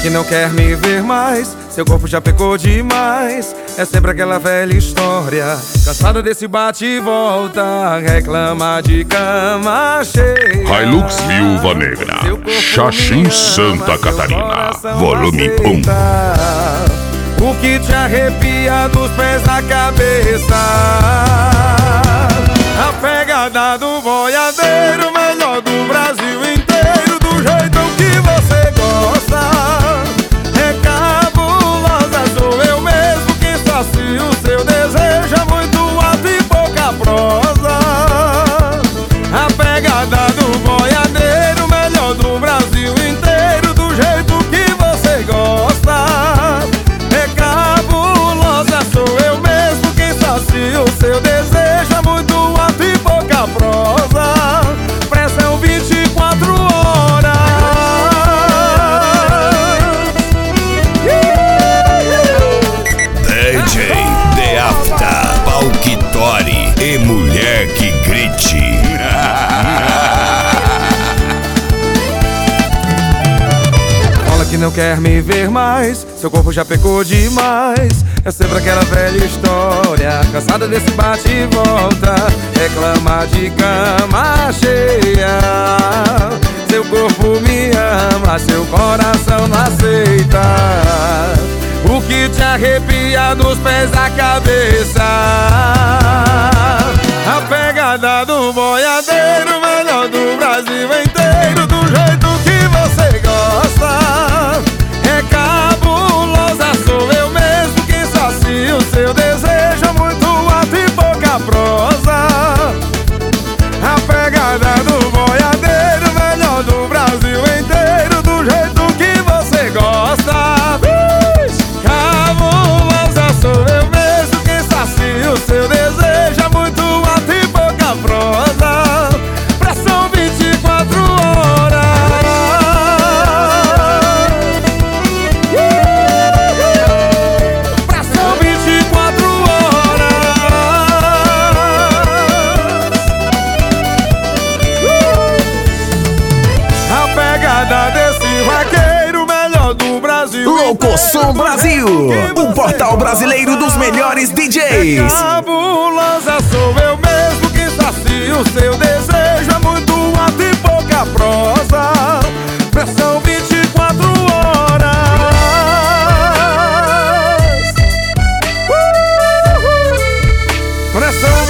que não quer me ver mais, seu corpo já pecou demais. É sempre aquela velha história, cansada desse bate e volta, reclama de cama cheia. Hilux Viúva Negra, Xaxim, Santa Catarina, volume 1. O que te arrepia dos pés à cabeça, a pegada do boiadeiro, melhor do Brasil inteiro, do jeito que você gosta. É cabulosa, sou eu mesmo quem sacia o seu desejo, é muito alto e pouca prosa. A pegada do boiadeiro, melhor do Brasil inteiro, do jeito que você gosta. É cabulosa, sou eu mesmo quem sacia o seu desejo, é muito alto e pouca prosa. Pressão 24 horas. DJ The Afta, Palquitori e mulher que grite. Fala que não quer me ver mais, seu corpo já pecou demais. É sempre aquela velha história, cansada desse bate e volta, reclama de cama cheia. Seu corpo me ama, seu coração não aceita. O que te arrepia dos pés à cabeça, a pegada do boiadeiro, melhor do Brasil inteiro, do jeito que você gosta. É cabulosa, sou eu mesmo quem sacia o seu desejo, muito alto e pouca prosa. A pegada do boiadeiro, melhor do Brasil inteiro, do jeito que você gosta. Cabulosa, sou eu mesmo quem sacia o seu desejo, é muito alto e pouca prosa. Pressão 24 horas. Pressão 24 horas. A pegada desse vaqueiro, melhor do Brasil. Locosom Brasil, o portal brasileiro dos melhores DJs. Cabulosa, sou eu mesmo que sacia o seu desejo, é muito alto e pouca prosa. Pressão 24 horas. Pressão